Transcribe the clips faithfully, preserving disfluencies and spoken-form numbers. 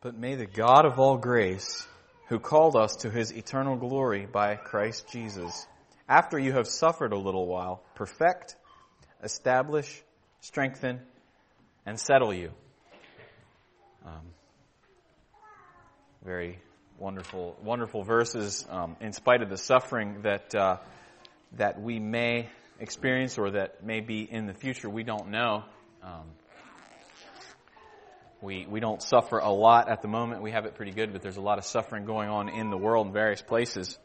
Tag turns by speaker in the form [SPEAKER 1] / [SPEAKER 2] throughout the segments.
[SPEAKER 1] But may the God of all grace, who called us to His eternal glory by Christ Jesus, after you have suffered a little while, perfect, establish, strengthen, and settle you. Um, very wonderful, wonderful verses. Um, in spite of the suffering that uh, that we may experience or that may be in the future, we don't know. Um, we we don't suffer a lot at the moment. We have it pretty good, but there's a lot of suffering going on in the world in various places.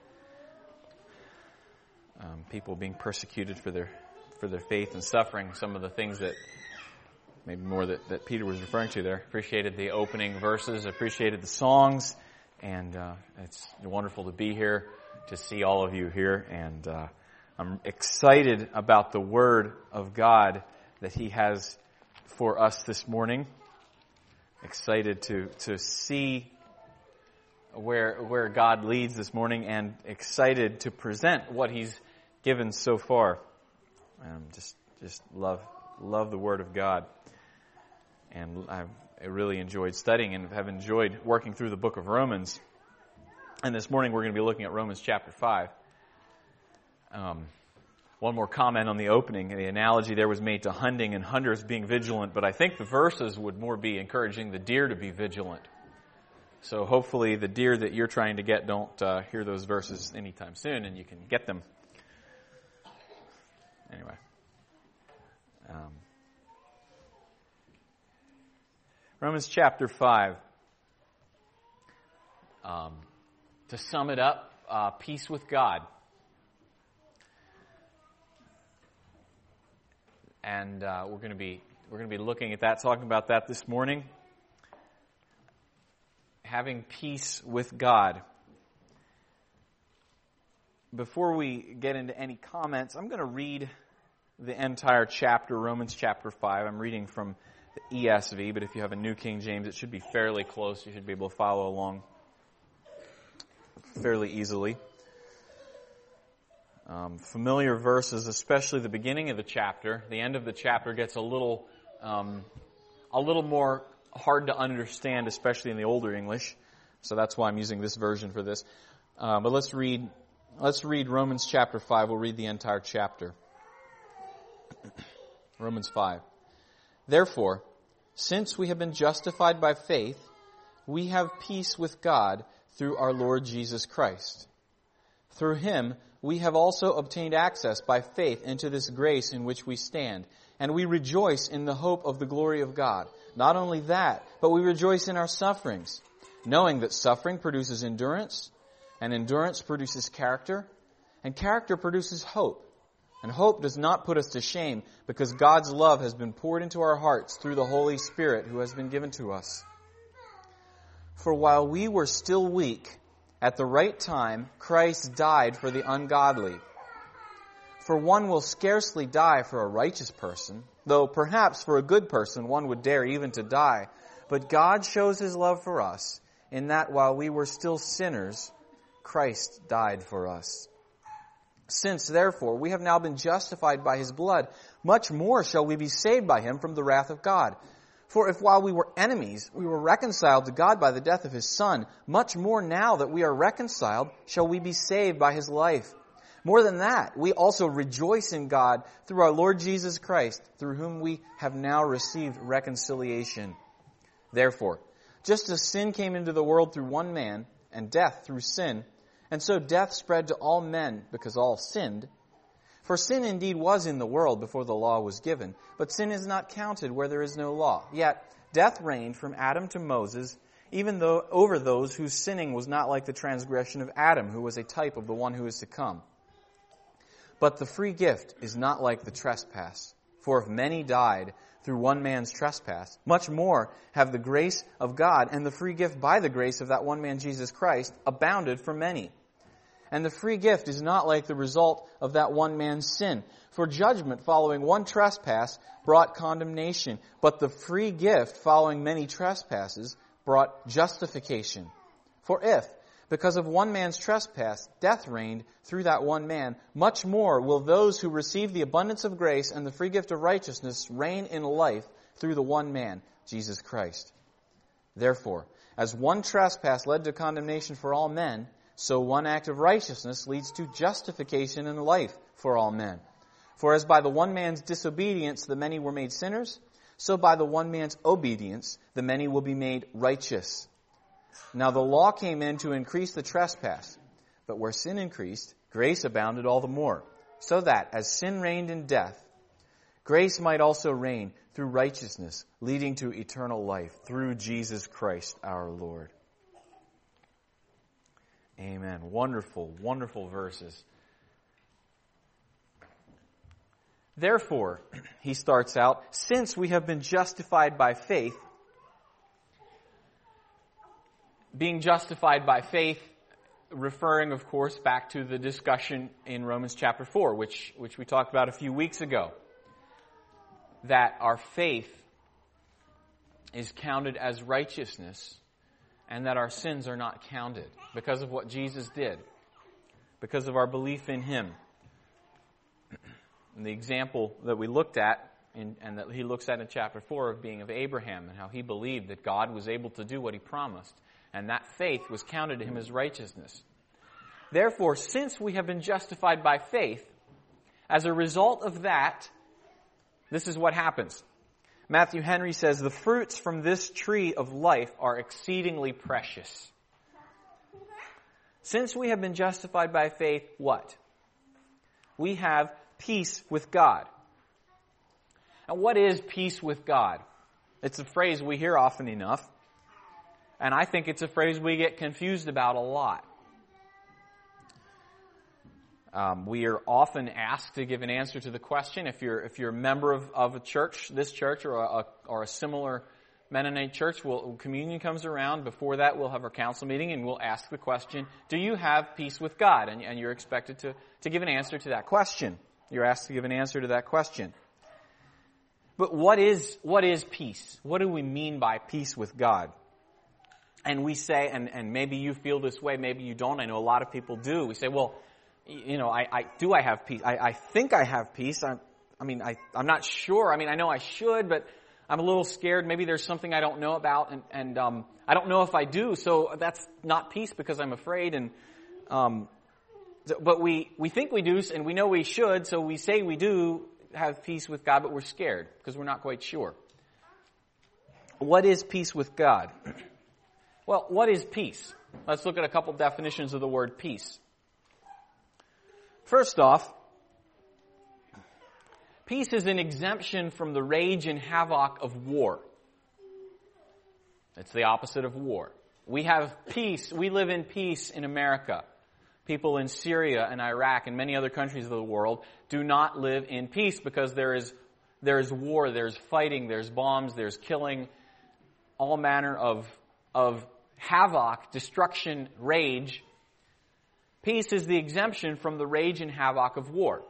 [SPEAKER 1] Um, people being persecuted for their for their faith and suffering. Some of the things that maybe more that, that Peter was referring to there. Appreciated the opening verses. Appreciated the songs. And uh, it's wonderful to be here, to see all of you here. And uh, I'm excited about the Word of God that He has for us this morning. Excited to to see where where God leads this morning, and excited to present what He's given so far. Um, just just love love the Word of God, and I've I really enjoyed studying and have enjoyed working through the book of Romans. And this morning we're going to be looking at Romans chapter five. Um, one more comment on the opening. The analogy there was made to hunting and hunters being vigilant, but I think the verses would more be encouraging the deer to be vigilant. So hopefully the deer that you're trying to get don't uh, hear those verses anytime soon, and you can get them. Anyway. Um, Romans chapter five. Um, to sum it up, uh, peace with God. And uh, we're going to be we're going to be looking at that, talking about that this morning. Having peace with God. Before we get into any comments, I'm going to read the entire chapter, Romans chapter five. I'm reading from the E S V, but if you have a New King James, it should be fairly close. You should be able to follow along fairly easily. Um, familiar verses, especially the beginning of the chapter. The end of the chapter gets a little, um, a little more hard to understand, especially in the older English. So that's why I'm using this version for this. Uh, but let's read, let's read Romans chapter five. We'll read the entire chapter. Romans five. Therefore, since we have been justified by faith, we have peace with God through our Lord Jesus Christ. Through Him, we have also obtained access by faith into this grace in which we stand, and we rejoice in the hope of the glory of God. Not only that, but we rejoice in our sufferings, knowing that suffering produces endurance, and endurance produces character, and character produces hope. And hope does not put us to shame, because God's love has been poured into our hearts through the Holy Spirit who has been given to us. For while we were still weak, at the right time, Christ died for the ungodly. For one will scarcely die for a righteous person, though perhaps for a good person one would dare even to die. But God shows His love for us, in that while we were still sinners, Christ died for us. Since, therefore, we have now been justified by His blood, much more shall we be saved by Him from the wrath of God. For if while we were enemies, we were reconciled to God by the death of His Son, much more now that we are reconciled, shall we be saved by His life. More than that, we also rejoice in God through our Lord Jesus Christ, through whom we have now received reconciliation. Therefore, just as sin came into the world through one man, and death through sin, and so death spread to all men because all sinned. For sin indeed was in the world before the law was given, but sin is not counted where there is no law. Yet death reigned from Adam to Moses, even though over those whose sinning was not like the transgression of Adam, who was a type of the one who is to come. But the free gift is not like the trespass. For if many died through one man's trespass, much more have the grace of God and the free gift by the grace of that one man Jesus Christ abounded for many. And the free gift is not like the result of that one man's sin. For judgment following one trespass brought condemnation, but the free gift following many trespasses brought justification. For if, because of one man's trespass, death reigned through that one man, much more will those who receive the abundance of grace and the free gift of righteousness reign in life through the one man, Jesus Christ. Therefore, as one trespass led to condemnation for all men, so one act of righteousness leads to justification and life for all men. For as by the one man's disobedience the many were made sinners, so by the one man's obedience the many will be made righteous. Now the law came in to increase the trespass, but where sin increased, grace abounded all the more, so that, as sin reigned in death, grace might also reign through righteousness, leading to eternal life through Jesus Christ our Lord. Amen. Wonderful, wonderful verses. Therefore, he starts out, since we have been justified by faith, being justified by faith, referring, of course, back to the discussion in Romans chapter four, which, which we talked about a few weeks ago, that our faith is counted as righteousness and that our sins are not counted because of what Jesus did, because of our belief in Him. And the example that we looked at, in, and that he looks at in chapter four, of being of Abraham and how he believed that God was able to do what He promised, and that faith was counted to him as righteousness. Therefore, since we have been justified by faith, as a result of that, this is what happens. Matthew Henry says, the fruits from this tree of life are exceedingly precious. Since we have been justified by faith, what? We have peace with God. Now, what is peace with God? It's a phrase we hear often enough, and I think it's a phrase we get confused about a lot. Um, we are often asked to give an answer to the question. If you're if you're a member of, of a church, this church or a or a similar Mennonite church, we'll, communion comes around. Before that, we'll have our council meeting and we'll ask the question: do you have peace with God? And, and you're expected to to give an answer to that question. You're asked to give an answer to that question. But what is what is peace? What do we mean by peace with God? And we say, and, and maybe you feel this way, maybe you don't. I know a lot of people do. We say, well, you know, I, I do I have peace? I, I think I have peace. I, I mean, I, I'm not sure. I mean, I know I should, but I'm a little scared. Maybe there's something I don't know about, and, and um, I don't know if I do. So that's not peace because I'm afraid. And um, but we we think we do, and we know we should. So we say we do have peace with God, but we're scared because we're not quite sure. What is peace with God? Well, what is peace? Let's look at a couple definitions of the word peace. First off, peace is an exemption from the rage and havoc of war. It's the opposite of war. We have peace. We live in peace in America. People in Syria and Iraq and many other countries of the world do not live in peace because there is there is war, there's fighting, there's bombs, there's killing, all manner of of havoc, destruction, rage. Peace is the exemption from the rage and havoc of war.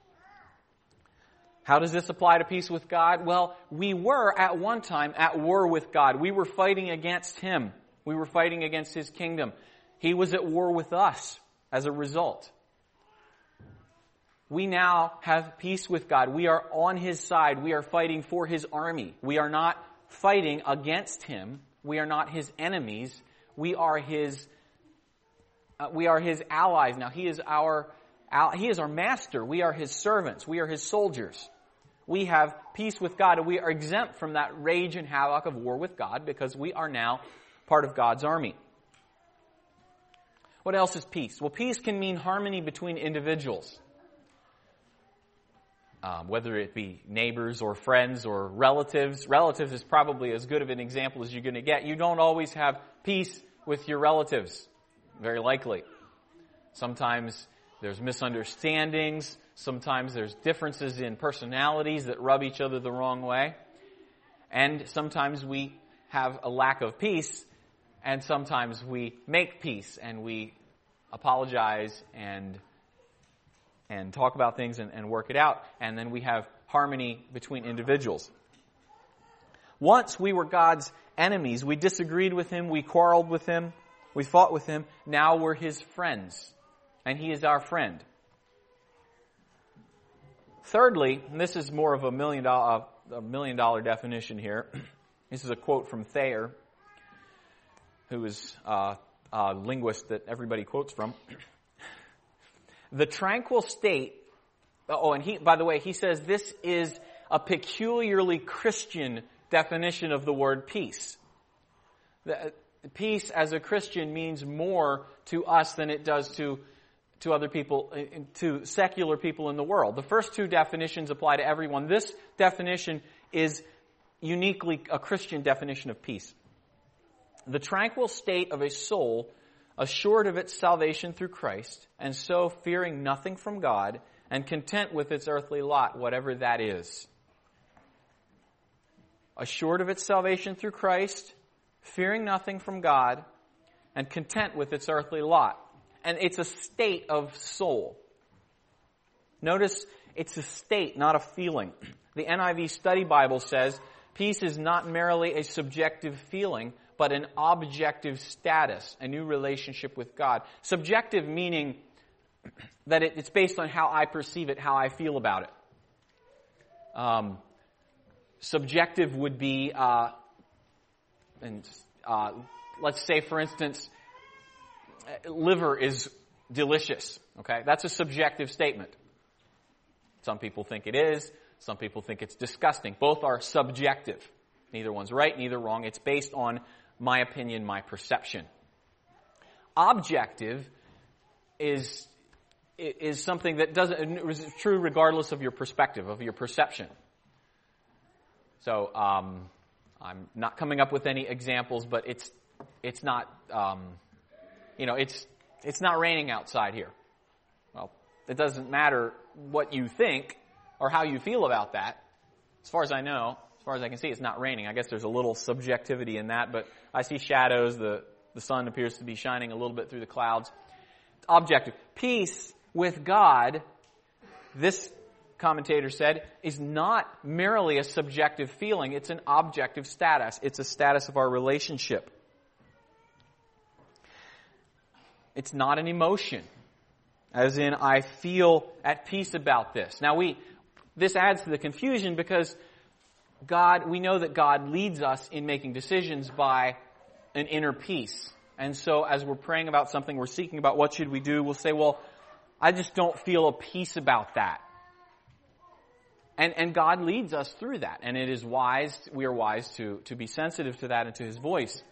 [SPEAKER 1] How does this apply to peace with God? Well, we were at one time at war with God. We were fighting against Him. We were fighting against His kingdom. He was at war with us as a result. We now have peace with God. We are on His side. We are fighting for His army. We are not fighting against Him. We are not His enemies. We are His uh, we are His allies. Now, He is our He is our master. We are His servants. We are His soldiers. We have peace with God, and we are exempt from that rage and havoc of war with God because we are now part of God's army. What else is peace? Well, peace can mean harmony between individuals. Um, whether it be neighbors or friends or relatives. Relatives is probably as good of an example as you're going to get. You don't always have peace with your relatives, very likely. Sometimes there's misunderstandings. Sometimes there's differences in personalities that rub each other the wrong way. And sometimes we have a lack of peace, and sometimes we make peace and we apologize and and talk about things and, and work it out, and then we have harmony between individuals. Once we were God's enemies. We disagreed with Him. We quarreled with Him. We fought with Him. Now we're His friends, and He is our friend. Thirdly, and this is more of a million dollar, a million dollar definition here. This is a quote from Thayer. who is uh, a linguist that everybody quotes from. The tranquil state, oh, and he, by the way, he says this is a peculiarly Christian definition of the word peace. The, peace as a Christian means more to us than it does to, to other people, to secular people in the world. The first two definitions apply to everyone. This definition is uniquely a Christian definition of peace. The tranquil state of a soul assured of its salvation through Christ, and so fearing nothing from God, and content with its earthly lot, whatever that is. Assured of its salvation through Christ, fearing nothing from God, and content with its earthly lot. And it's a state of soul. Notice, it's a state, not a feeling. The N I V Study Bible says, peace is not merely a subjective feeling, but an objective status, a new relationship with God. Subjective meaning that it, it's based on how I perceive it, how I feel about it. Um, subjective would be, uh, and uh, let's say, for instance, liver is delicious. Okay, that's a subjective statement. Some people think it is. Some people think it's disgusting. Both are subjective. Neither one's right, neither wrong. It's based on my opinion, my perception. Objective is is something that doesn't is true regardless of your perspective, of your perception. So um, I'm not coming up with any examples, but it's it's not um, you know it's it's not raining outside here. Well, it doesn't matter what you think or how you feel about that. As far as I know, as far as I can see, it's not raining. I guess there's a little subjectivity in that, but I see shadows. The, the sun appears to be shining a little bit through the clouds. It's objective. Peace with God, this commentator said, is not merely a subjective feeling. It's an objective status. It's a status of our relationship. It's not an emotion, as in I feel at peace about this. Now we, this adds to the confusion because God, we know that God leads us in making decisions by an inner peace. And so as we're praying about something, we're seeking about what should we do, we'll say, well, I just don't feel a peace about that. And, and God leads us through that. And it is wise, we are wise to, to be sensitive to that and to His voice.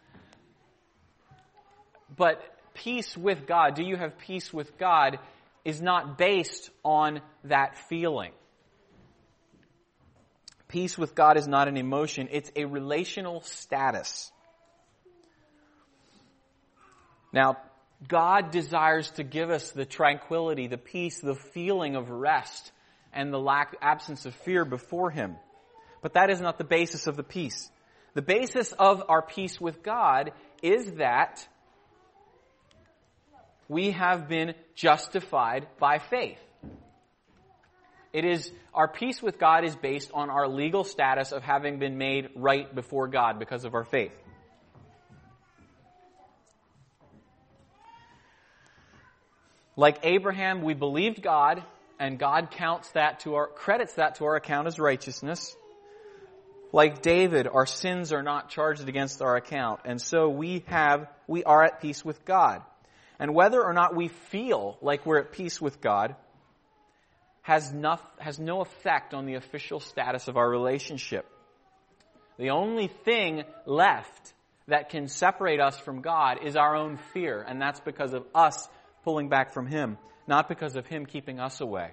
[SPEAKER 1] But peace with God, do you have peace with God, is not based on that feeling. Peace with God is not an emotion, it's a relational status. Now, God desires to give us the tranquility, the peace, the feeling of rest, and the lack, absence of fear before Him. But that is not the basis of the peace. The basis of our peace with God is that we have been justified by faith. It is, our peace with God is based on our legal status of having been made right before God because of our faith. Like Abraham, we believed God, and God counts that to our, credits that to our account as righteousness. Like David, our sins are not charged against our account, and so we have, we are at peace with God. And whether or not we feel like we're at peace with God has no, has no effect on the official status of our relationship. The only thing left that can separate us from God is our own fear, and that's because of us pulling back from Him, not because of Him keeping us away.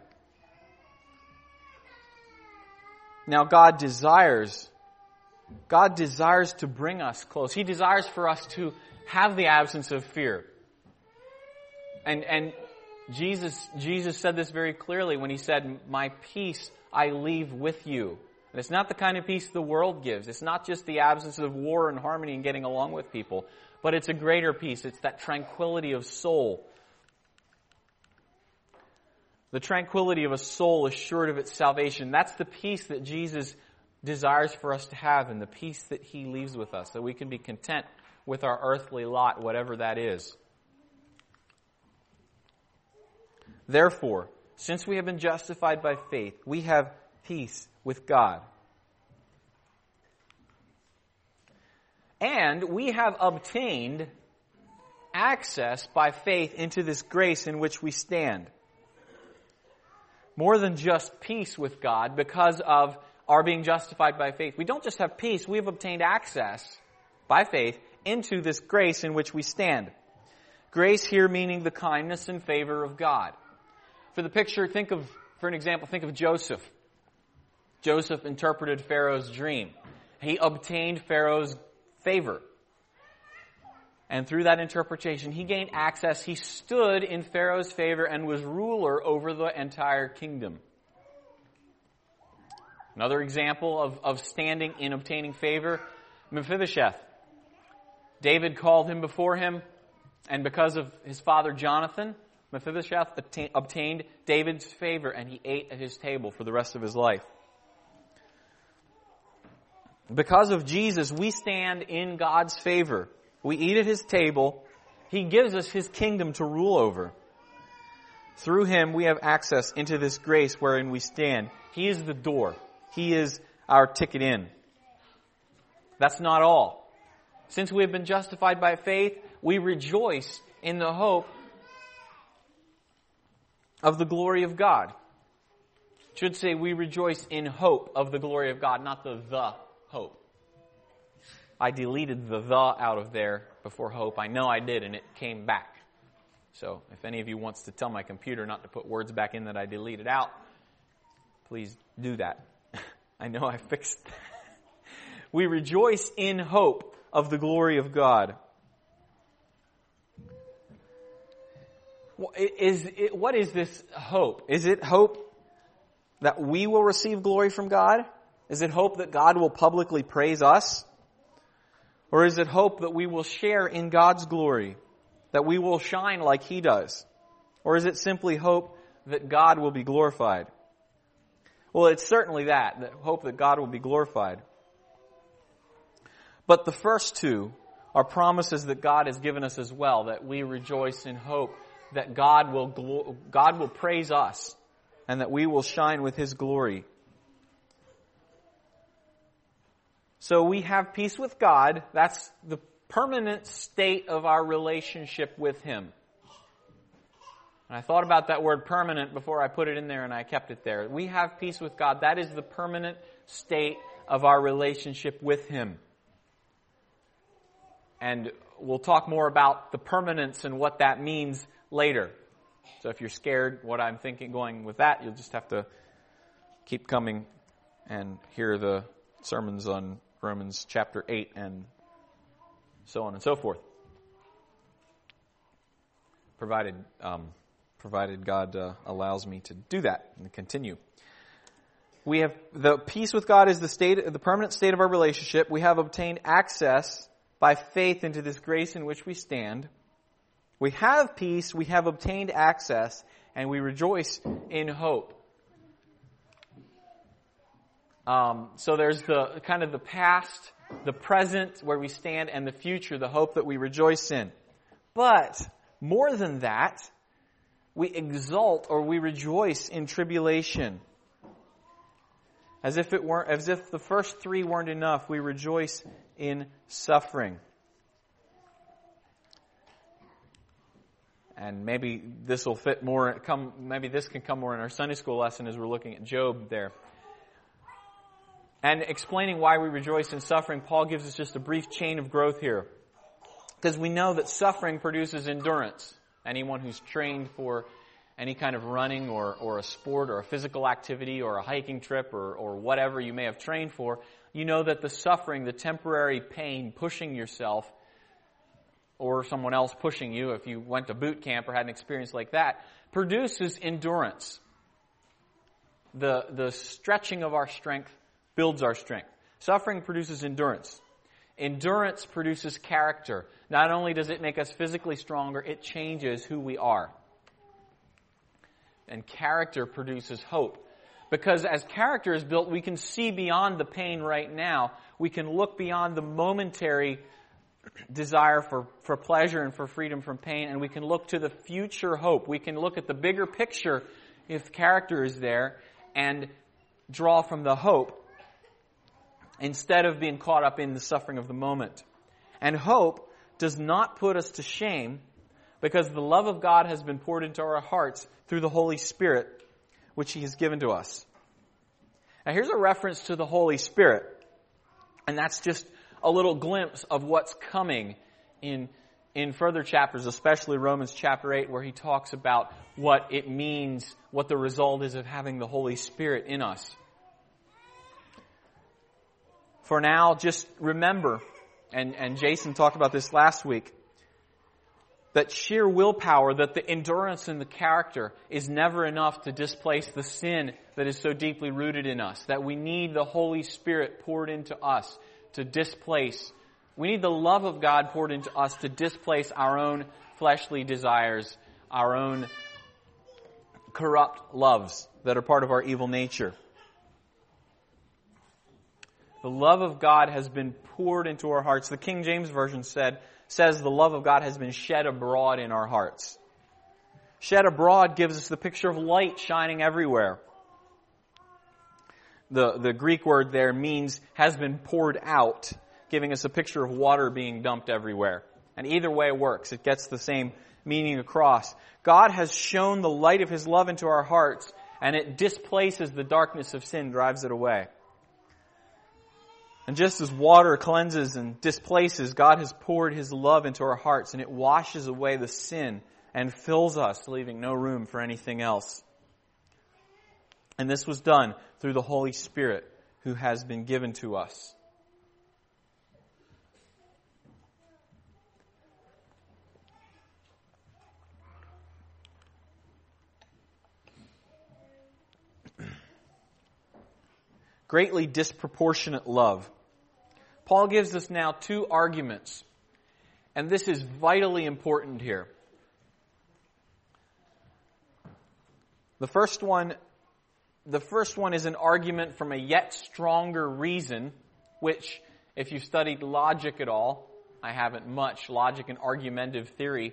[SPEAKER 1] Now God desires, God desires to bring us close. He desires for us to have the absence of fear. And, and Jesus, Jesus said this very clearly when He said, "My peace I leave with you." And it's not the kind of peace the world gives. It's not just the absence of war and harmony and getting along with people, but it's a greater peace. It's that tranquility of soul. The tranquility of a soul assured of its salvation. That's the peace that Jesus desires for us to have, and the peace that He leaves with us, that we can be content with our earthly lot, whatever that is. Therefore, since we have been justified by faith, we have peace with God. And we have obtained access by faith into this grace in which we stand. More than just peace with God because of our being justified by faith. We don't just have peace, we have obtained access by faith into this grace in which we stand. Grace here meaning the kindness and favor of God. For the picture, think of, for an example, think of Joseph. Joseph interpreted Pharaoh's dream. He obtained Pharaoh's favor. And through that interpretation, he gained access. He stood in Pharaoh's favor and was ruler over the entire kingdom. Another example of, of standing in obtaining favor, Mephibosheth. David called him before him, and because of his father Jonathan, Mephibosheth attain, obtained David's favor, and he ate at his table for the rest of his life. Because of Jesus, we stand in God's favor. We eat at His table. He gives us His kingdom to rule over. Through Him, we have access into this grace wherein we stand. He is the door. He is our ticket in. That's not all. Since we have been justified by faith, we rejoice in the hope of the glory of God. It should say we rejoice in hope of the glory of God, not the the hope. I deleted the the out of there before hope. I know I did, and it came back. So if any of you wants to tell my computer not to put words back in that I deleted out, please do that. I know I fixed that. We rejoice in hope of the glory of God. Is it, what is this hope? Is it hope that we will receive glory from God? Is it hope that God will publicly praise us? Or is it hope that we will share in God's glory? That we will shine like He does? Or is it simply hope that God will be glorified? Well, it's certainly that, that hope that God will be glorified. But the first two are promises that God has given us as well, that we rejoice in hope that God will glo- God will praise us and that we will shine with His glory. So we have peace with God. That's the permanent state of our relationship with Him. And I thought about that word permanent before I put it in there, and I kept it there. We have peace with God. That is the permanent state of our relationship with Him. And we'll talk more about the permanence and what that means later. So if you're scared what I'm thinking going with that, you'll just have to keep coming and hear the sermons on Romans chapter eight and so on and so forth. Provided um, provided God uh, allows me to do that and continue. We have the peace with God is the state, the permanent state of our relationship. We have obtained access by faith into this grace in which we stand. We have peace, we have obtained access, and we rejoice in hope. Um, so there's the kind of the past, the present where we stand, and the future, the hope that we rejoice in. But more than that, we exult or we rejoice in tribulation. As if it weren't, as if the first three weren't enough, we rejoice in suffering. And maybe this will fit more, come, maybe this can come more in our Sunday school lesson as we're looking at Job there. And explaining why we rejoice in suffering, Paul gives us just a brief chain of growth here. Because we know that suffering produces endurance. Anyone who's trained for any kind of running or, or a sport or a physical activity or a hiking trip or, or whatever you may have trained for, you know that the suffering, the temporary pain, pushing yourself, or someone else pushing you, if you went to boot camp or had an experience like that, produces endurance. The, the stretching of our strength builds our strength. Suffering produces endurance. Endurance produces character. Not only does it make us physically stronger, it changes who we are. And character produces hope. Because as character is built, we can see beyond the pain right now. We can look beyond the momentary desire for, for pleasure and for freedom from pain, and we can look to the future hope. We can look at the bigger picture if character is there and draw from the hope instead of being caught up in the suffering of the moment. And hope does not put us to shame, because the love of God has been poured into our hearts through the Holy Spirit, which He has given to us. Now here's a reference to the Holy Spirit. And that's just a little glimpse of what's coming in, in further chapters, especially Romans chapter eight, where he talks about what it means, what the result is of having the Holy Spirit in us. For now, just remember, and, and Jason talked about this last week, that sheer willpower, that the endurance and the character is never enough to displace the sin that is so deeply rooted in us. That we need the Holy Spirit poured into us to displace. We need the love of God poured into us to displace our own fleshly desires, our own corrupt loves that are part of our evil nature. The love of God has been poured into our hearts. The King James Version said, says the love of God has been shed abroad in our hearts. Shed abroad gives us the picture of light shining everywhere. The, the Greek word there means has been poured out, giving us a picture of water being dumped everywhere. And either way works. It gets the same meaning across. God has shown the light of His love into our hearts, and it displaces the darkness of sin, drives it away. And just as water cleanses and displaces, God has poured His love into our hearts, and it washes away the sin and fills us, leaving no room for anything else. And this was done through the Holy Spirit who has been given to us. Greatly disproportionate love. Paul gives us now two arguments, and this is vitally important here. The first one, the first one is an argument from a yet stronger reason, which, if you've studied logic at all, I haven't much, logic and argumentative theory.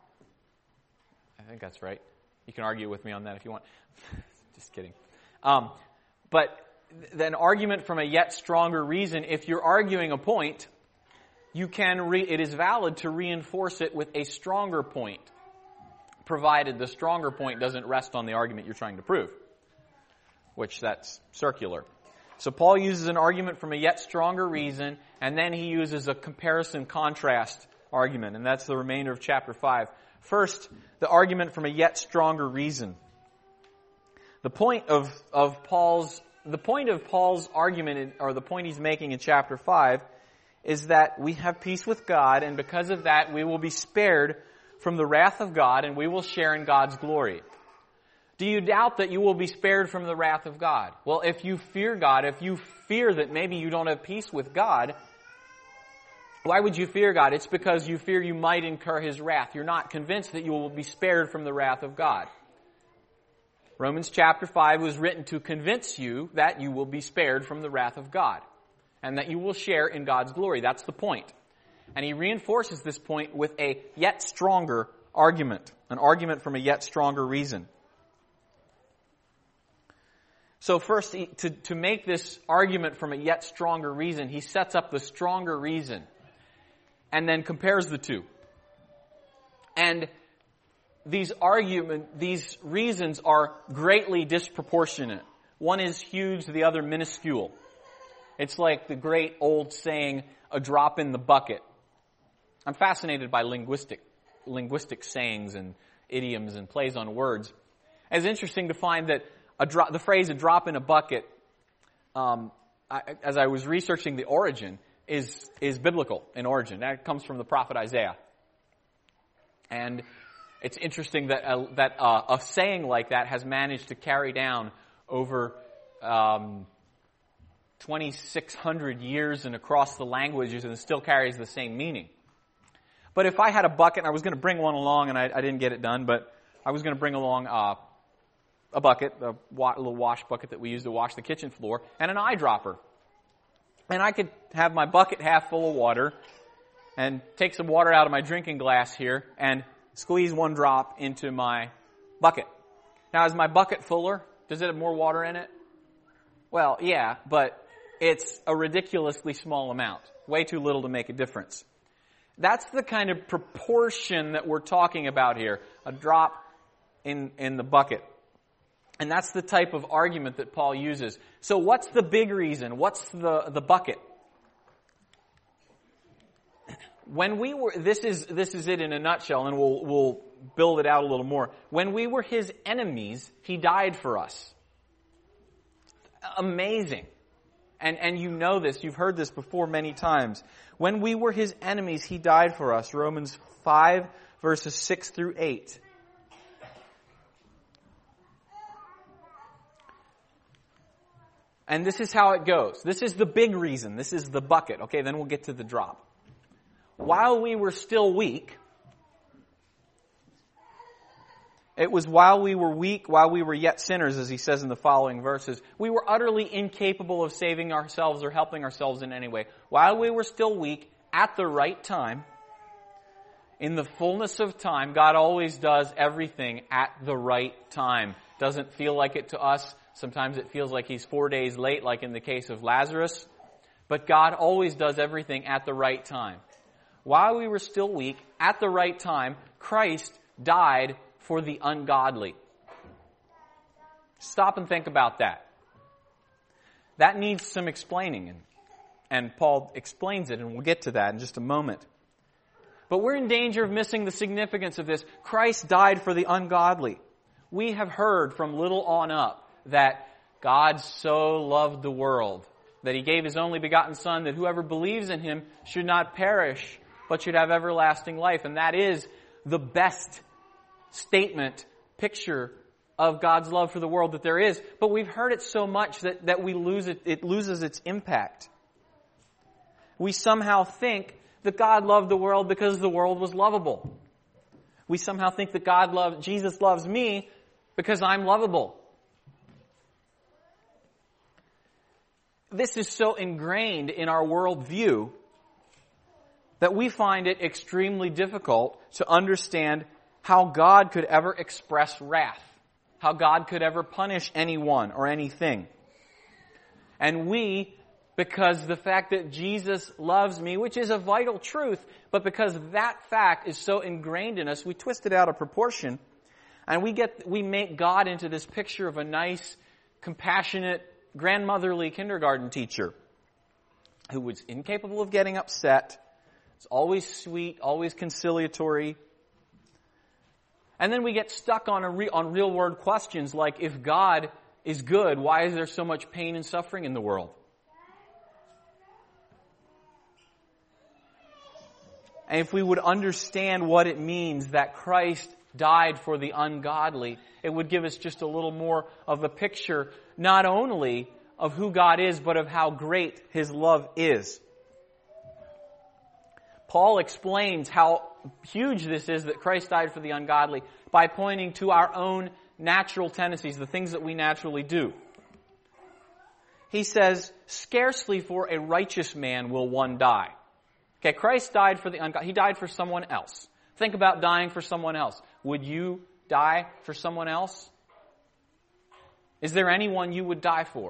[SPEAKER 1] I think that's right. You can argue with me on that if you want. Just kidding. Um, but an argument from a yet stronger reason, if you're arguing a point, you can re- it is valid to reinforce it with a stronger point, provided the stronger point doesn't rest on the argument you're trying to prove, which that's circular. So Paul uses an argument from a yet stronger reason, and then he uses a comparison-contrast argument, and that's the remainder of chapter five. First, the argument from a yet stronger reason. The point of, of Paul's The point of Paul's argument, or the point he's making in chapter five, is that we have peace with God, and because of that, we will be spared from the wrath of God, and we will share in God's glory. Do you doubt that you will be spared from the wrath of God? Well, if you fear God, if you fear that maybe you don't have peace with God, why would you fear God? It's because you fear you might incur His wrath. You're not convinced that you will be spared from the wrath of God. Romans chapter five was written to convince you that you will be spared from the wrath of God and that you will share in God's glory. That's the point. And he reinforces this point with a yet stronger argument, an argument from a yet stronger reason. So first, to, to make this argument from a yet stronger reason, he sets up the stronger reason and then compares the two. And These argument, these reasons are greatly disproportionate. One is huge, the other minuscule. It's like the great old saying, a drop in the bucket. I'm fascinated by linguistic, linguistic sayings and idioms and plays on words. It's interesting to find that a drop, the phrase "a drop in a bucket," um, I, as I was researching the origin, is is biblical in origin. That comes from the prophet Isaiah, and it's interesting that uh, that uh, a saying like that has managed to carry down over um, twenty-six hundred years and across the languages, and it still carries the same meaning. But if I had a bucket, and I was going to bring one along, and I, I didn't get it done, but I was going to bring along uh, a bucket, a wa- little wash bucket that we use to wash the kitchen floor, and an eyedropper. And I could have my bucket half full of water and take some water out of my drinking glass here and squeeze one drop into my bucket. Now, is my bucket fuller? Does it have more water in it? Well, yeah, but it's a ridiculously small amount. Way too little to make a difference. That's the kind of proportion that we're talking about here. A drop in, in the bucket. And that's the type of argument that Paul uses. So what's the big reason? What's the, the bucket? When we were, this is, this is it in a nutshell, and we'll, we'll build it out a little more. When we were his enemies, he died for us. Amazing. And, and you know this, you've heard this before many times. When we were his enemies, he died for us. Romans five, verses six through eight. And this is how it goes. This is the big reason. This is the bucket. Okay, then we'll get to the drop. While we were still weak, it was while we were weak, while we were yet sinners, as he says in the following verses, we were utterly incapable of saving ourselves or helping ourselves in any way. While we were still weak, at the right time, in the fullness of time, God always does everything at the right time. Doesn't feel like it to us. Sometimes it feels like he's four days late, like in the case of Lazarus. But God always does everything at the right time. While we were still weak, at the right time, Christ died for the ungodly. Stop and think about that. That needs some explaining, and, and Paul explains it, and we'll get to that in just a moment. But we're in danger of missing the significance of this. Christ died for the ungodly. We have heard from little on up that God so loved the world that he gave his only begotten Son, that whoever believes in him should not perish, but should have everlasting life. And that is the best statement, picture of God's love for the world that there is. But we've heard it so much that, that we lose it, it loses its impact. We somehow think that God loved the world because the world was lovable. We somehow think that God loved, Jesus loves me because I'm lovable. This is so ingrained in our worldview that we find it extremely difficult to understand how God could ever express wrath, how God could ever punish anyone or anything. And we, because the fact that Jesus loves me, which is a vital truth, but because that fact is so ingrained in us, we twist it out of proportion, and we get we make God into this picture of a nice, compassionate, grandmotherly kindergarten teacher who was incapable of getting upset. It's always sweet, always conciliatory. And then we get stuck on a re- on real world questions like, if God is good, why is there so much pain and suffering in the world? And if we would understand what it means that Christ died for the ungodly, it would give us just a little more of a picture, not only of who God is, but of how great his love is. Paul explains how huge this is that Christ died for the ungodly by pointing to our own natural tendencies, the things that we naturally do. He says, scarcely for a righteous man will one die. Okay, Christ died for the ungodly. He died for someone else. Think about dying for someone else. Would you die for someone else? Is there anyone you would die for?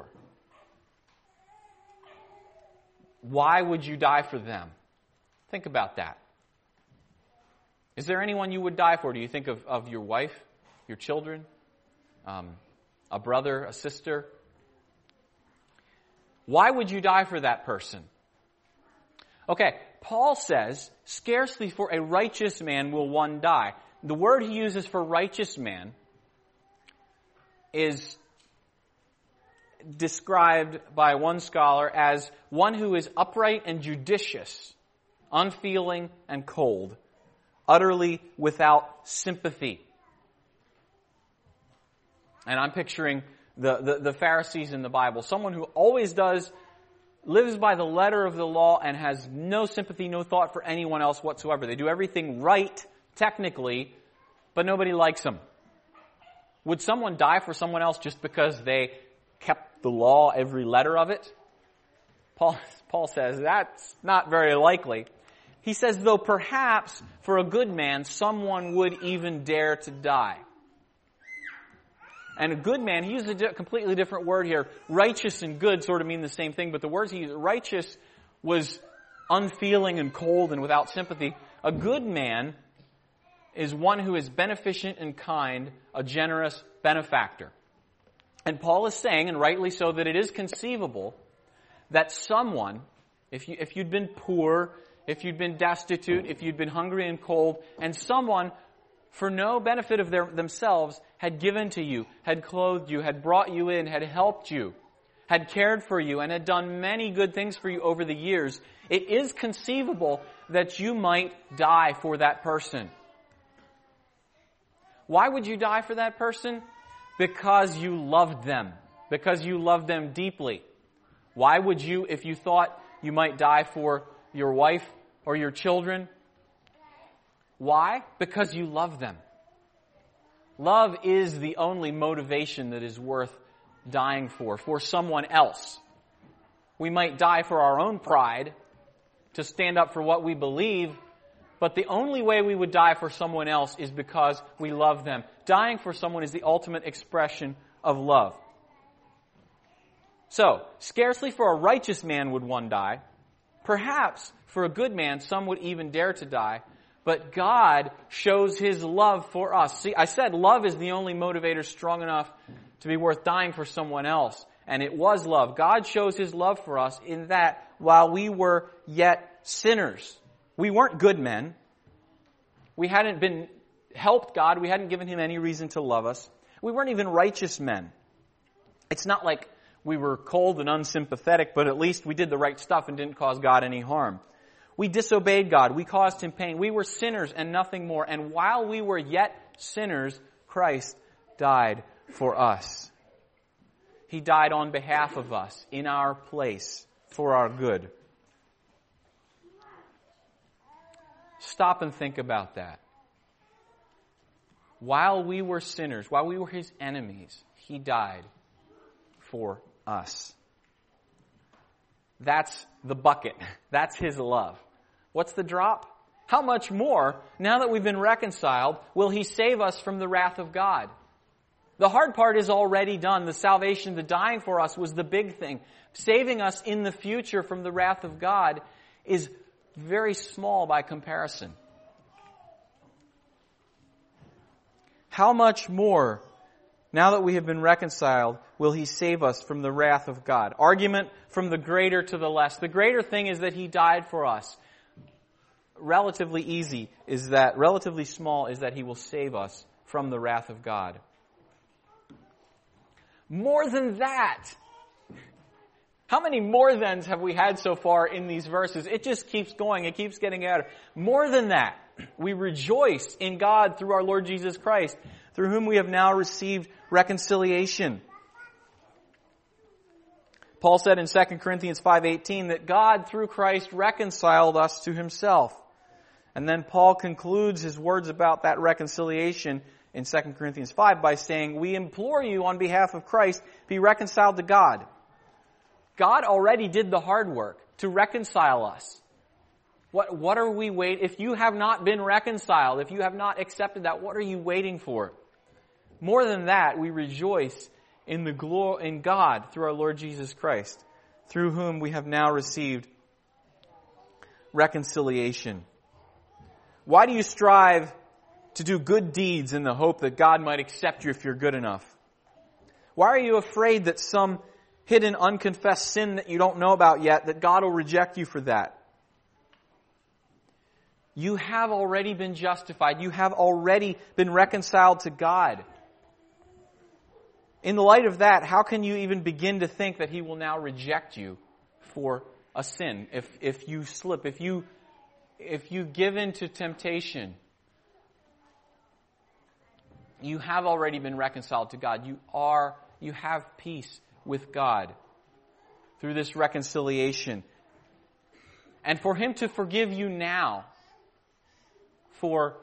[SPEAKER 1] Why would you die for them? Think about that. Is there anyone you would die for? Do you think of, of your wife, your children, um, a brother, a sister? Why would you die for that person? Okay, Paul says, scarcely for a righteous man will one die. The word he uses for righteous man is described by one scholar as one who is upright and judicious, unfeeling and cold, utterly without sympathy. And I'm picturing the, the, the Pharisees in the Bible, someone who always does, lives by the letter of the law and has no sympathy, no thought for anyone else whatsoever. They do everything right, technically, but nobody likes them. Would someone die for someone else just because they kept the law, every letter of it? Paul, Paul says that's not very likely. He says, though perhaps for a good man, someone would even dare to die. And a good man, he uses a completely different word here. Righteous and good sort of mean the same thing, but the words he used, righteous, was unfeeling and cold and without sympathy. A good man is one who is beneficent and kind, a generous benefactor. And Paul is saying, and rightly so, that it is conceivable that someone, if you, if you'd been poor, if you'd been destitute, if you'd been hungry and cold, and someone, for no benefit of their, themselves, had given to you, had clothed you, had brought you in, had helped you, had cared for you, and had done many good things for you over the years, it is conceivable that you might die for that person. Why would you die for that person? Because you loved them. Because you loved them deeply. Why would you, if you thought you might die for your wife or your children? Why? Because you love them. Love is the only motivation that is worth dying for, for someone else. We might die for our own pride, to stand up for what we believe, but the only way we would die for someone else is because we love them. Dying for someone is the ultimate expression of love. So, scarcely for a righteous man would one die. Perhaps for a good man, some would even dare to die. But God shows His love for us. See, I said love is the only motivator strong enough to be worth dying for someone else. And it was love. God shows His love for us in that while we were yet sinners, we weren't good men. We hadn't been helped God. We hadn't given Him any reason to love us. We weren't even righteous men. It's not like we were cold and unsympathetic, but at least we did the right stuff and didn't cause God any harm. We disobeyed God. We caused Him pain. We were sinners and nothing more. And while we were yet sinners, Christ died for us. He died on behalf of us, in our place, for our good. Stop and think about that. While we were sinners, while we were His enemies, He died for us. That's the bucket. That's His love. What's the drop? How much more, now that we've been reconciled, will He save us from the wrath of God? The hard part is already done. The salvation, the dying for us was the big thing. Saving us in the future from the wrath of God is very small by comparison. How much more, now that we have been reconciled, will He save us from the wrath of God? Argument from the greater to the less. The greater thing is that He died for us. Relatively easy is that, relatively small is that He will save us from the wrath of God. More than that. How many more thans have we had so far in these verses? It just keeps going. It keeps getting out. More than that, we rejoice in God through our Lord Jesus Christ, through whom we have now received reconciliation. Paul said in Second Corinthians five eighteen that God, through Christ, reconciled us to Himself. And then Paul concludes his words about that reconciliation in Second Corinthians five by saying, "We implore you on behalf of Christ, be reconciled to God." God already did the hard work to reconcile us. What, what are we waiting? If you have not been reconciled, if you have not accepted that, what are you waiting for? More than that, we rejoice in the glory in God through our Lord Jesus Christ, through whom we have now received reconciliation. Why do you strive to do good deeds in the hope that God might accept you if you're good enough? Why are you afraid that some hidden, unconfessed sin that you don't know about yet, that God will reject you for that? You have already been justified. You have already been reconciled to God. In the light of that, how can you even begin to think that He will now reject you for a sin? If, if you slip, if you, if you give in to temptation, you have already been reconciled to God. You are, you have peace with God through this reconciliation. And for Him to forgive you now for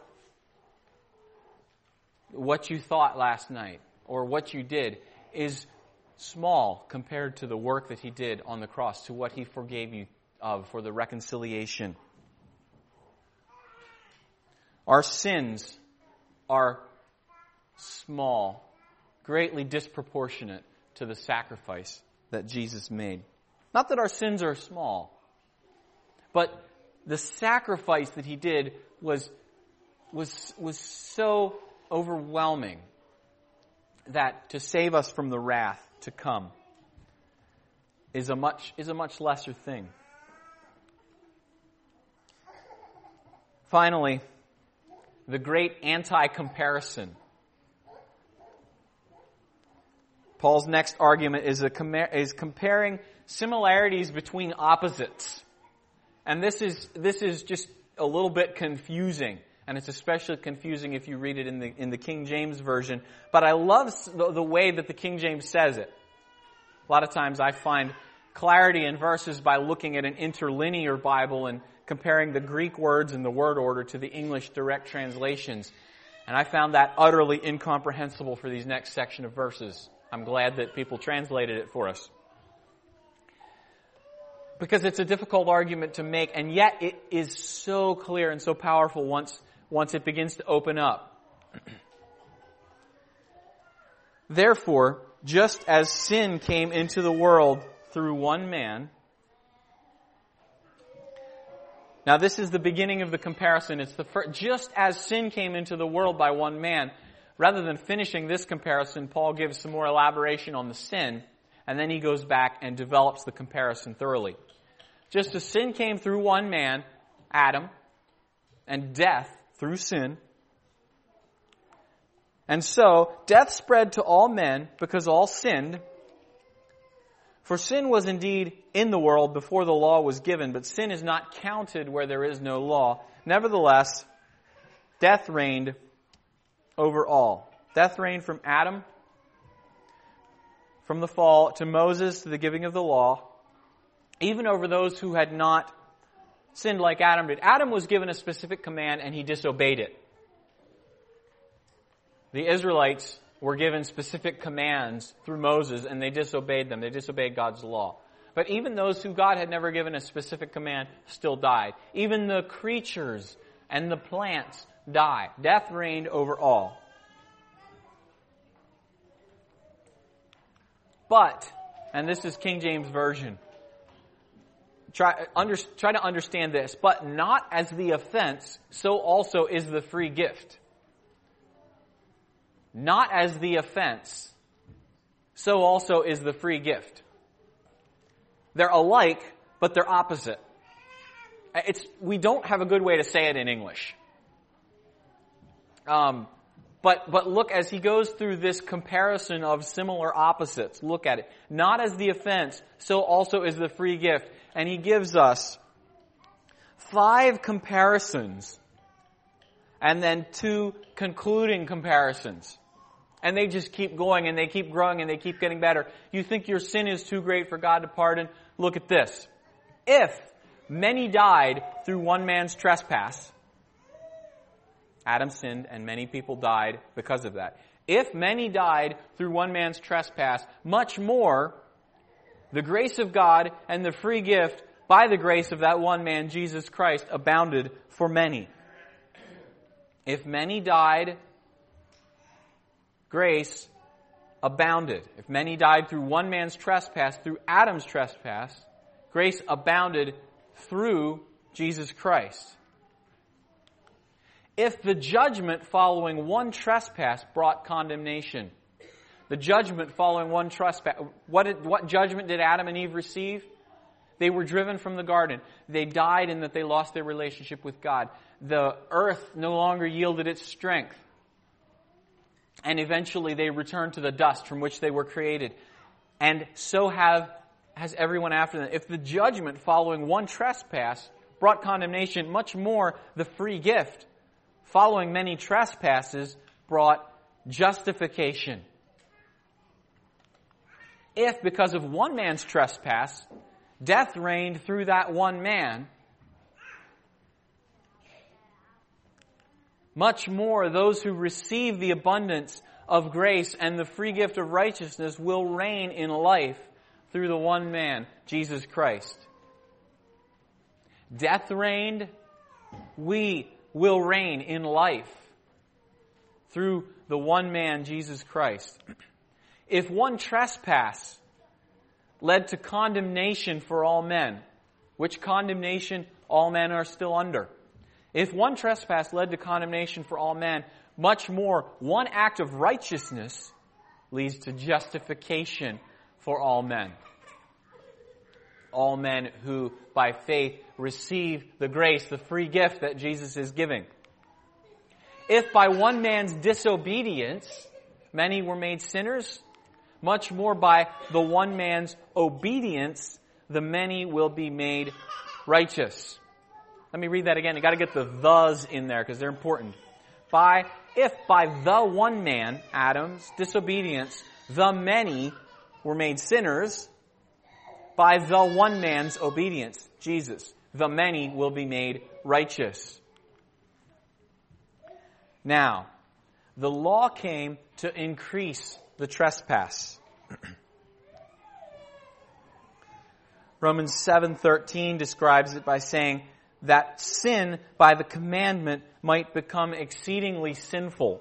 [SPEAKER 1] what you thought last night or what you did is small compared to the work that He did on the cross, to what He forgave you of for the reconciliation. Our sins are small, greatly disproportionate to the sacrifice that Jesus made. Not that our sins are small, But the sacrifice that he did was, was, was so overwhelming that to save us from the wrath to come is a much, is a much lesser thing. Finally, the great anti-comparison. Paul's next argument is, a, is comparing similarities between opposites. And this is, this is just a little bit confusing. And it's especially confusing if you read it in the, in the King James Version. But I love the, the way that the King James says it. A lot of times I find clarity in verses by looking at an interlinear Bible and comparing the Greek words in the word order to the English direct translations. And I found that utterly incomprehensible for these next section of verses. I'm glad that people translated it for us. Because it's a difficult argument to make, and yet it is so clear and so powerful once, once it begins to open up. Therefore, just as sin came into the world through one man. Now this is the beginning of the comparison. It's the first, just as sin came into the world by one man. Rather than finishing this comparison, Paul gives some more elaboration on the sin, and then he goes back and develops the comparison thoroughly. Just as sin came through one man, Adam, and death through sin, and so death spread to all men because all sinned. For sin was indeed in the world before the law was given, but sin is not counted where there is no law. Nevertheless, death reigned over all. Death reigned from Adam, from the fall, to Moses, to the giving of the law, even over those who had not sinned like Adam did. Adam was given a specific command and he disobeyed it. The Israelites were given specific commands through Moses and they disobeyed them. They disobeyed God's law. But even those who God had never given a specific command still died. Even the creatures and the plants die. Death reigned over all. But, and this is King James Version, try, under, try to understand this, but not as the offense, so also is the free gift. Not as the offense, so also is the free gift. They're alike, but they're opposite. It's, we don't have a good way to say it in English. Um, but, but look, as he goes through this comparison of similar opposites, look at it. Not as the offense, so also is the free gift. And he gives us five comparisons and then two concluding comparisons. And they just keep going and they keep growing and they keep getting better. You think your sin is too great for God to pardon? Look at this. If many died through one man's trespass, Adam sinned and many people died because of that. If many died through one man's trespass, much more the grace of God and the free gift by the grace of that one man, Jesus Christ, abounded for many. If many died, grace abounded. If many died through one man's trespass, through Adam's trespass, grace abounded through Jesus Christ. If the judgment following one trespass brought condemnation, the judgment following one trespass, what, did, what judgment did Adam and Eve receive? They were driven from the garden. They died in that they lost their relationship with God. The earth no longer yielded its strength. And eventually they returned to the dust from which they were created. And so have has everyone after them. If the judgment following one trespass brought condemnation, much more the free gift following many trespasses brought justification. If, because of one man's trespass, death reigned through that one man, much more those who receive the abundance of grace and the free gift of righteousness will reign in life through the one man, Jesus Christ. Death reigned, we will reign in life through the one man, Jesus Christ. If one trespass led to condemnation for all men, which condemnation all men are still under. If one trespass led to condemnation for all men, much more one act of righteousness leads to justification for all men. All men who, by faith, receive the grace, the free gift that Jesus is giving. If by one man's disobedience many were made sinners, much more by the one man's obedience the many will be made righteous. Let me read that again. You got to get the thes in there because they're important. By if by the one man, Adam's disobedience, the many were made sinners, by the one man's obedience, Jesus, the many will be made righteous. Now, the law came to increase the trespass. Romans seven thirteen describes it by saying that sin by the commandment might become exceedingly sinful.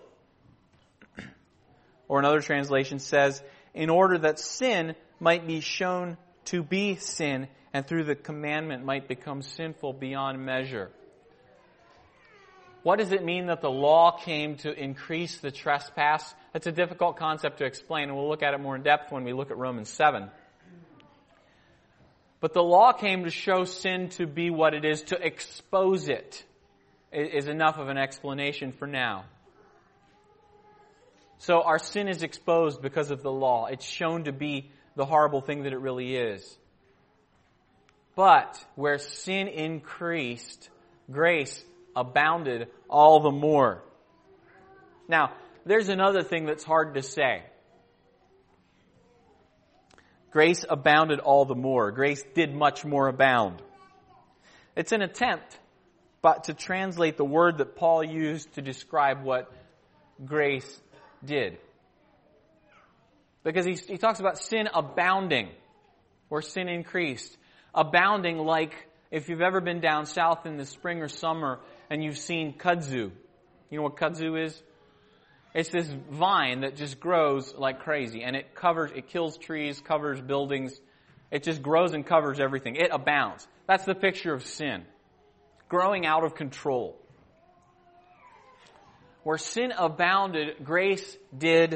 [SPEAKER 1] Or another translation says, in order that sin might be shown to be sin, and through the commandment might become sinful beyond measure. What does it mean that the law came to increase the trespass? That's a difficult concept to explain, and we'll look at it more in depth when we look at Romans seven. But the law came to show sin to be what it is, to expose it, is enough of an explanation for now. So our sin is exposed because of the law. It's shown to be the horrible thing that it really is. But where sin increased, grace abounded all the more. Now, there's another thing that's hard to say. Grace abounded all the more. Grace did much more abound. It's an attempt but to translate the word that Paul used to describe what grace did. Because he, he talks about sin abounding, or sin increased. Abounding like if you've ever been down south in the spring or summer and you've seen kudzu. You know what kudzu is? It's this vine that just grows like crazy, and it covers, it kills trees, covers buildings. It just grows and covers everything. It abounds. That's the picture of sin. Growing out of control. Where sin abounded, grace did.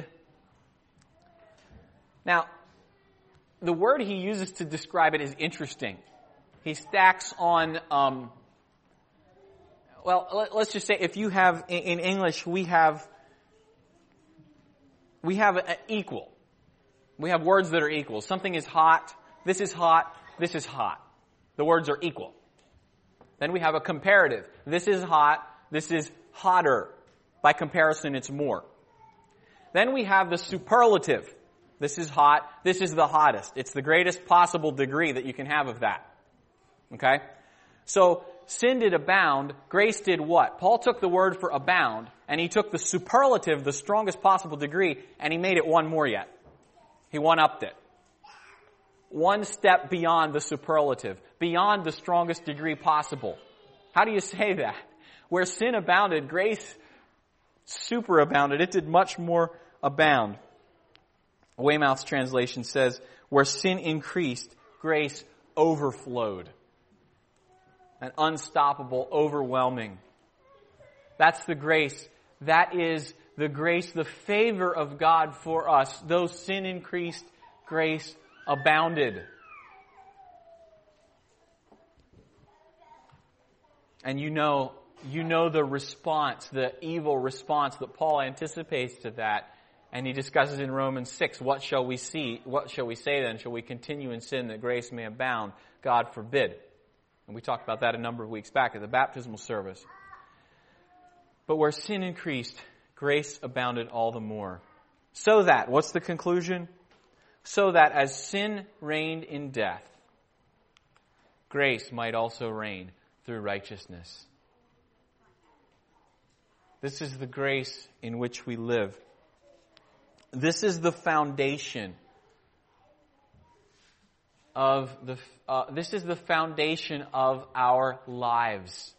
[SPEAKER 1] Now, the word he uses to describe it is interesting. He stacks on, um, well, let's just say if you have, in English, we have We have an equal. We have words that are equal. Something is hot. This is hot. This is hot. The words are equal. Then we have a comparative. This is hot. This is hotter. By comparison, it's more. Then we have the superlative. This is hot. This is the hottest. It's the greatest possible degree that you can have of that. Okay? So, sin did abound. Grace did what? Paul took the word for abound, and he took the superlative, the strongest possible degree, and he made it one more yet. He one-upped it. One step beyond the superlative, beyond the strongest degree possible. How do you say that? Where sin abounded, grace superabounded. It did much more abound. Weymouth's translation says, where sin increased, grace overflowed. An unstoppable, overwhelming. That's the grace. That is the grace, the favor of God for us. Though sin increased, grace abounded. And you know, you know the response, the evil response that Paul anticipates to that. And he discusses in Romans six, what shall we see? What shall we say then? Shall we continue in sin that grace may abound? God forbid. And we talked about that a number of weeks back at the baptismal service. But where sin increased, grace abounded all the more. So that, what's the conclusion? So that as sin reigned in death, grace might also reign through righteousness. This is the grace in which we live. This is the foundation of the, uh, this is the foundation of our lives.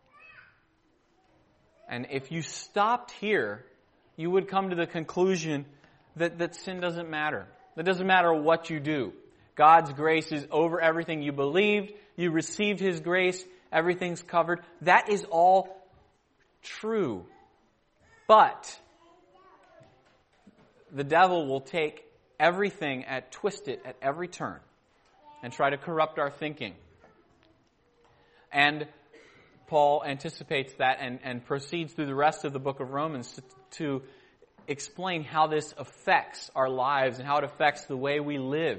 [SPEAKER 1] And if you stopped here, you would come to the conclusion that, that sin doesn't matter. It doesn't matter what you do. God's grace is over everything. You believed, you received His grace, everything's covered. That is all true. But the devil will take everything and twist it at every turn and try to corrupt our thinking. And Paul anticipates that and, and proceeds through the rest of the book of Romans to, to explain how this affects our lives and how it affects the way we live.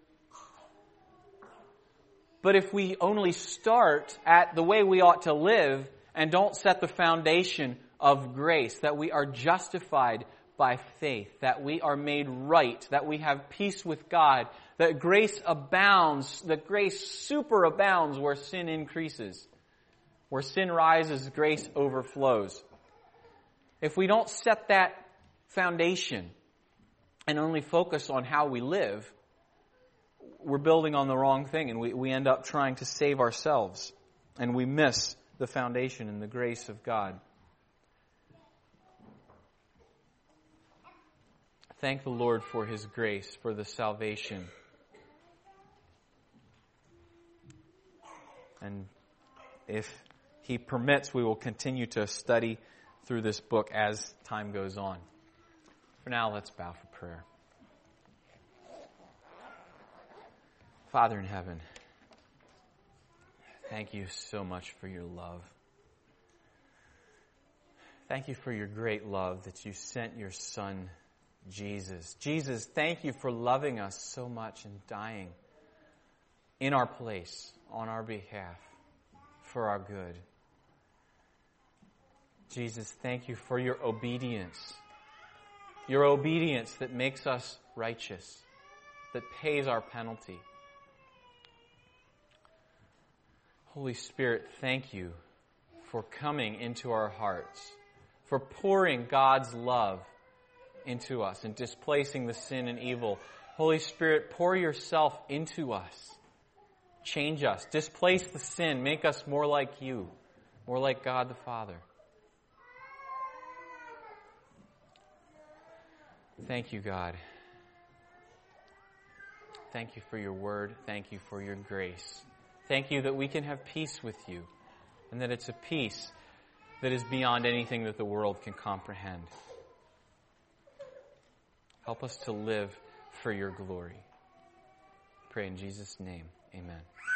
[SPEAKER 1] But if we only start at the way we ought to live and don't set the foundation of grace, that we are justified by faith, that we are made right, that we have peace with God, that grace abounds, that grace superabounds where sin increases. Where sin rises, grace overflows. If we don't set that foundation and only focus on how we live, we're building on the wrong thing, and we, we end up trying to save ourselves, and we miss the foundation and the grace of God. Thank the Lord for His grace, for the salvation. And if He permits, we will continue to study through this book as time goes on. For now, let's bow for prayer. Father in heaven, thank you so much for your love. Thank you for your great love that you sent your Son, Jesus. Jesus, thank you for loving us so much and dying in our place, on our behalf, for our good. Jesus, thank you for your obedience. Your obedience that makes us righteous, that pays our penalty. Holy Spirit, thank you for coming into our hearts, for pouring God's love into us and displacing the sin and evil. Holy Spirit, pour yourself into us. Change us. Displace the sin. Make us more like you, more like God the Father. Thank you, God. Thank you for your word. Thank you for your grace. Thank you that we can have peace with you, and that it's a peace that is beyond anything that the world can comprehend. Help us to live for your glory. Pray in Jesus' name. Amen.